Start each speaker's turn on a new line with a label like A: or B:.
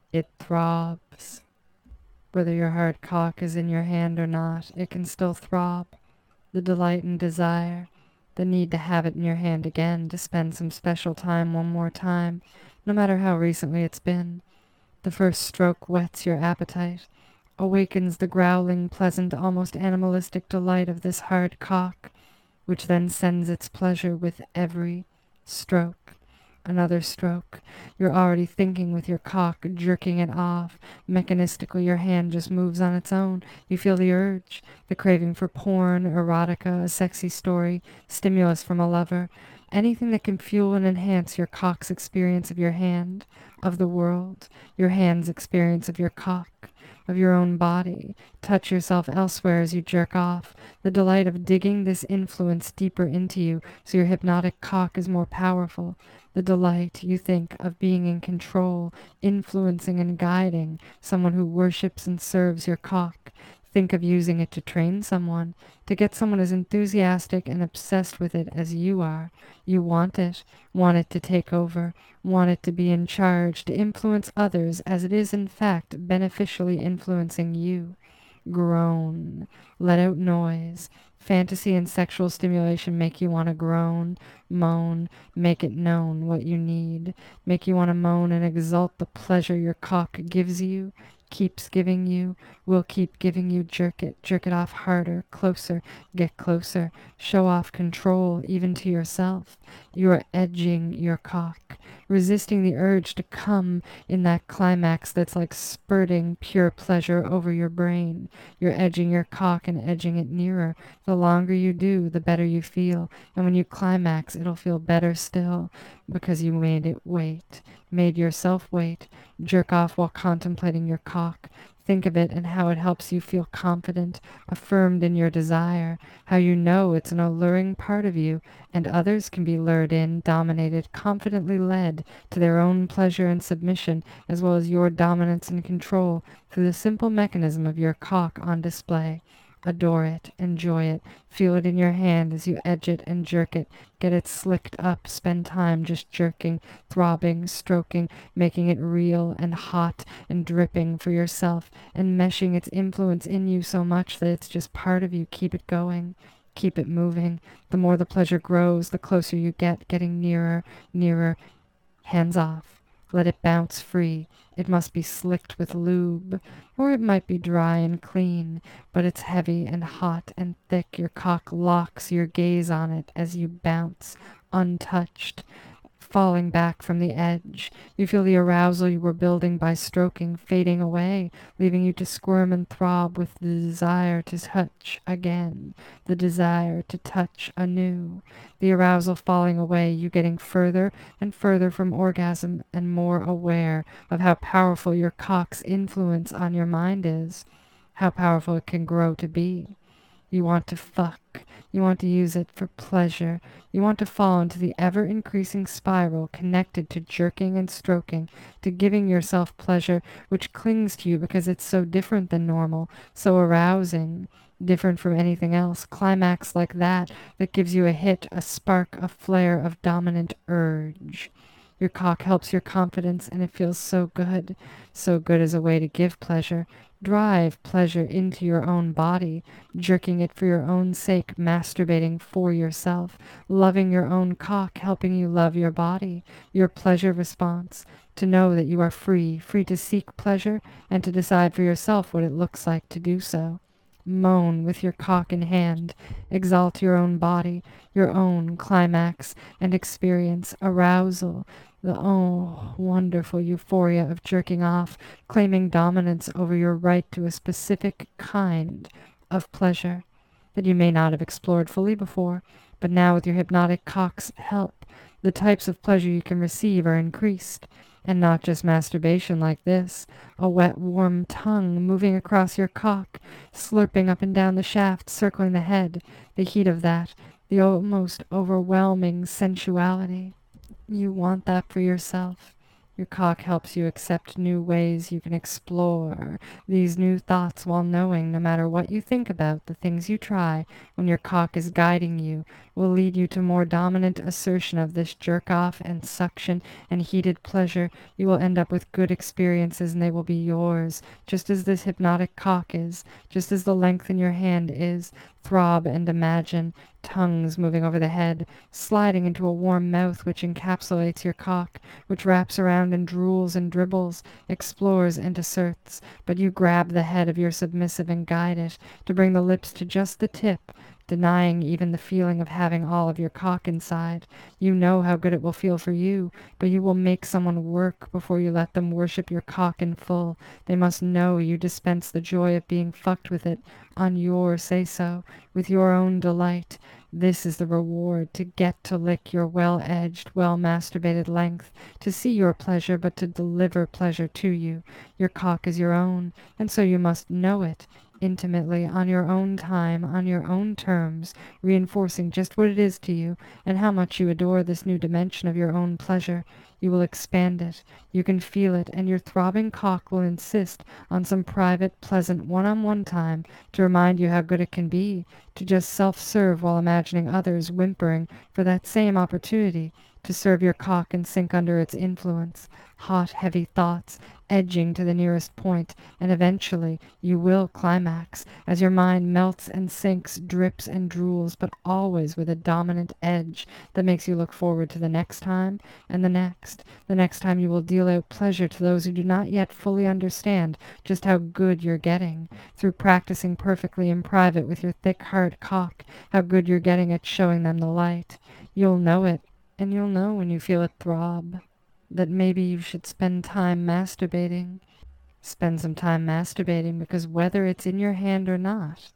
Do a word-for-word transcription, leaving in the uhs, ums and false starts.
A: It throbs. Whether your hard cock is in your hand or not, it can still throb. The delight and desire, the need to have it in your hand again, to spend some special time one more time, no matter how recently it's been. The first stroke whets your appetite, awakens the growling, pleasant, almost animalistic delight of this hard cock, which then sends its pleasure with every stroke. Another stroke. You're already thinking with your cock, jerking it off. Mechanistically, your hand just moves on its own. You feel the urge, the craving for porn, erotica, a sexy story, stimulus from a lover. Anything that can fuel and enhance your cock's experience of your hand, of the world, your hand's experience of your cock, of your own body. Touch yourself elsewhere as you jerk off. The delight of digging this influence deeper into you so your hypnotic cock is more powerful. The delight, you think, of being in control, influencing and guiding someone who worships and serves your cock. Think of using it to train someone, to get someone as enthusiastic and obsessed with it as you are. You want it, want it to take over, want it to be in charge, to influence others as it is in fact beneficially influencing you. Groan. Let out noise. Fantasy and sexual stimulation make you want to groan, moan, make it known what you need, make you want to moan and exalt the pleasure your cock gives you, keeps giving you, will keep giving you. Jerk it, jerk it off harder, closer, get closer, show off control even to yourself. You are edging your cock, resisting the urge to come in that climax that's like spurting pure pleasure over your brain. You're edging your cock and edging it nearer. The longer you do, the better you feel. And when you climax, it'll feel better still because you made it wait, made yourself wait. Jerk off while contemplating your cock. Think of it and how it helps you feel confident, affirmed in your desire, how you know it's an alluring part of you, and others can be lured in, dominated, confidently led to their own pleasure and submission, as well as your dominance and control, through the simple mechanism of your cock on display. Adore it, enjoy it, feel it in your hand as you edge it and jerk it, get it slicked up, spend time just jerking, throbbing, stroking, making it real and hot and dripping for yourself, and meshing its influence in you so much that it's just part of you. Keep it going. Keep it moving. The more the pleasure grows, the closer you get, getting nearer, nearer. Hands off. Let it bounce free. It must be slicked with lube, or it might be dry and clean, but it's heavy and hot and thick. Your cock locks your gaze on it as you bounce, untouched, falling back from the edge. You feel the arousal you were building by stroking fading away, leaving you to squirm and throb with the desire to touch again, the desire to touch anew. The arousal falling away, you getting further and further from orgasm and more aware of how powerful your cock's influence on your mind is, how powerful it can grow to be. You want to fuck. You want to use it for pleasure. You want to fall into the ever-increasing spiral connected to jerking and stroking, to giving yourself pleasure, which clings to you because it's so different than normal, so arousing, different from anything else. Climax like that that gives you a hit, a spark, a flare of dominant urge. Your cock helps your confidence, and it feels so good. So good as a way to give pleasure. Drive pleasure into your own body, jerking it for your own sake, masturbating for yourself, loving your own cock, helping you love your body, your pleasure response, to know that you are free, free to seek pleasure and to decide for yourself what it looks like to do so. Moan with your cock in hand, exalt your own body, your own climax and experience, arousal, the oh, wonderful euphoria of jerking off, claiming dominance over your right to a specific kind of pleasure that you may not have explored fully before, but now with your hypnotic cock's help, the types of pleasure you can receive are increased. And not just masturbation like this, a wet, warm tongue moving across your cock, slurping up and down the shaft, circling the head, the heat of that, the almost overwhelming sensuality. You want that for yourself. Your cock helps you accept new ways you can explore these new thoughts while knowing no matter what you think about the things you try when your cock is guiding you will lead you to more dominant assertion of this jerk-off and suction and heated pleasure. You will end up with good experiences and they will be yours, just as this hypnotic cock is, just as the length in your hand is. Throb and imagine tongues moving over the head, sliding into a warm mouth which encapsulates your cock, which wraps around and drools and dribbles, explores and asserts, but you grab the head of your submissive and guide it to bring the lips to just the tip, denying even the feeling of having all of your cock inside. You know how good it will feel for you, but you will make someone work before you let them worship your cock in full. They must know you dispense the joy of being fucked with it on your say-so, with your own delight. This is the reward, to get to lick your well-edged, well-masturbated length, to see your pleasure, but to deliver pleasure to you. Your cock is your own, and so you must know it intimately, on your own time, on your own terms, reinforcing just what it is to you and how much you adore this new dimension of your own pleasure. You will expand it. You can feel it, and your throbbing cock will insist on some private, pleasant, one-on-one time to remind you how good it can be, to just self-serve while imagining others whimpering for that same opportunity to serve your cock and sink under its influence. Hot, heavy thoughts, edging to the nearest point, and eventually you will climax, as your mind melts and sinks, drips and drools, but always with a dominant edge that makes you look forward to the next time, and the next, the next time you will deal out pleasure to those who do not yet fully understand just how good you're getting, through practicing perfectly in private with your thick, hard cock, how good you're getting at showing them the light. You'll know it, and you'll know when you feel it throb, that maybe you should spend time masturbating. Spend some time masturbating, because whether it's in your hand or not,